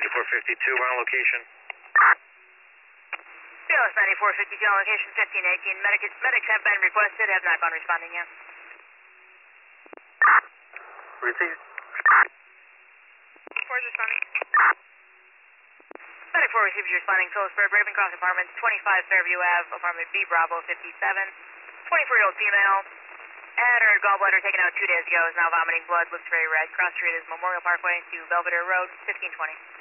9452, we're on location. BLS 9452 on location 1518. Medics have been requested, have not gone responding yet. Received. Where's responding? Medic 4 received you responding. Phillipsburg, Ravencroft Apartments, 25 Fairview Ave, apartment B, Bravo 57. 24-year-old female. Had her gallbladder taken out 2 days ago, is now vomiting blood, looks very red. Cross street is Memorial Parkway to Belvedere Road, 1520.